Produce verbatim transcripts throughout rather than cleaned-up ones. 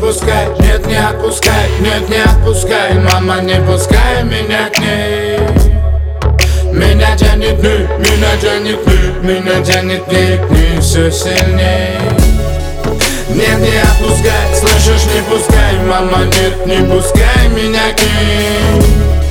пускай, нет, не отпускай, нет, не отпускай, мама, не пускай меня к ней. Меня тянет вниз, меня тянет вниз, меня тянет вниз к ней все сильней. Нет, не отпускай, слышишь, не пускай, мама, нет, не пускай меня к ней.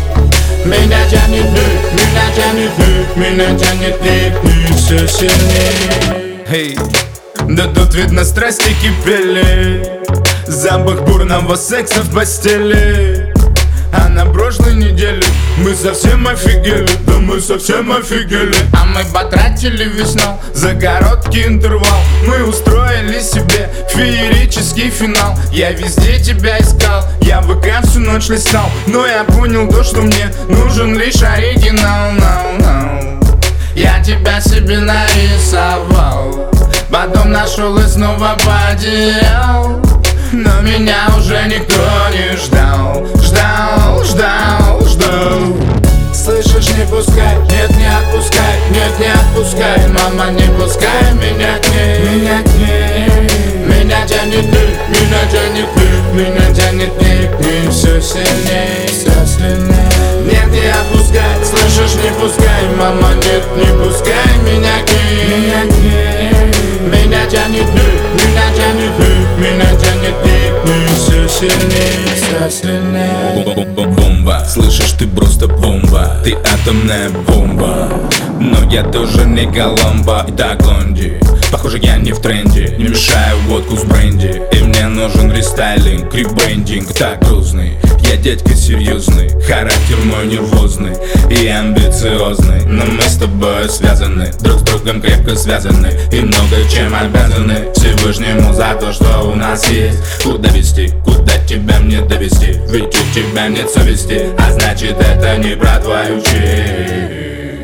Меня тянет вниз, меня тянет вниз, меня тянет вниз к ней все сильней. Hey. Да тут видно страсти кипели, запах бурного секса в постели. А на прошлой неделе мы совсем офигели, да мы совсем офигели. А мы потратили весну за короткий интервал, мы устроили себе феерический финал. Я везде тебя искал, я в ВК всю ночь листал, но я понял то, что мне нужен лишь оригинал. No, no. Я тебя себе нарисовал, потом нашел и снова поделал. Но меня уже никто не ждал, ждал, ждал, ждал. Слышишь, не пускай, нет, не отпускай, нет, не отпускай, мама, не пускай меня к ней, меня к ней. Меня тянет вниз, меня тянет вниз, меня тянет вниз к ней все сильней, все сильней. Нет, не отпускай, слышишь, не пускай, мама, нет, не пускай меня к ней, меня к ней. Меня тянет вниз, меня тянет вниз, меня тянет вниз к ней все сильней, все сильней. Бомба, слышишь, ты просто бомба, ты атомная бомба. Но я тоже не Коломбо, и так лонди. Похоже, я не в тренде, не мешаю водку с бренди. И мне нужен рестайлинг, ребрендинг, так грустный. Я дядька серьезный, характер мой нервозный и амбициозный. Но мы с тобой связаны, друг с другом крепко связаны, и много чем обязаны Всевышнему за то, что у нас есть. Куда вести, куда тебя мне довести? Ведь у тебя нет совести, а значит это не про твою честь.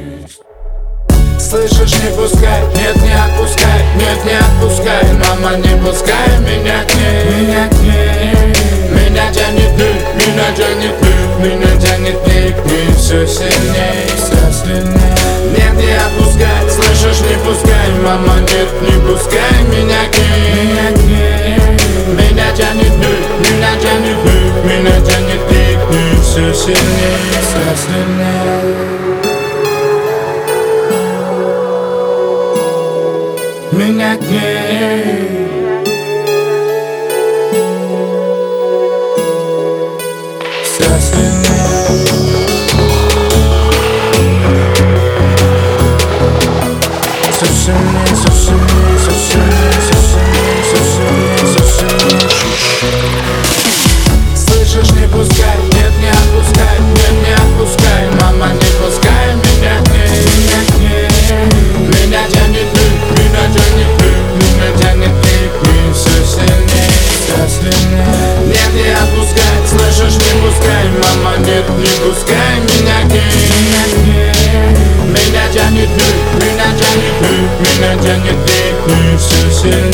Слышишь, не пускай, нет, не отпускай, нет, не отпускай, мама, не пускай меня к ней, меня к ней. Меня тянет вниз, меня тянет вниз, меня тянет вниз к ней все сильней, все сильней. Нет, не отпускай, слышишь, не пускай, мама, нет, не пускай меня к ней, меня к ней. Меня тянет вниз, меня тянет вниз, меня тянет вниз к ней все сильней, все сильней. Меня к ней. Все сильнее. Все сильнее, все сильнее, все сильнее, все сильнее, все сильнее, все сильнее. Слышишь, не пускай, нет, не отпускай, нет, не отпускай, мама, не пускай меня к ней, меня к ней. Меня тянет вниз, меня тянет вниз, меня тянет вниз к ней все сильнее, все сильнее. Нет, не отпускай, слышишь, не пускай, мама, нет, не пускай меня к ней, меня к ней. Меня тянет вниз, меня тянет вниз, меня тянет вниз к ней все сильнее.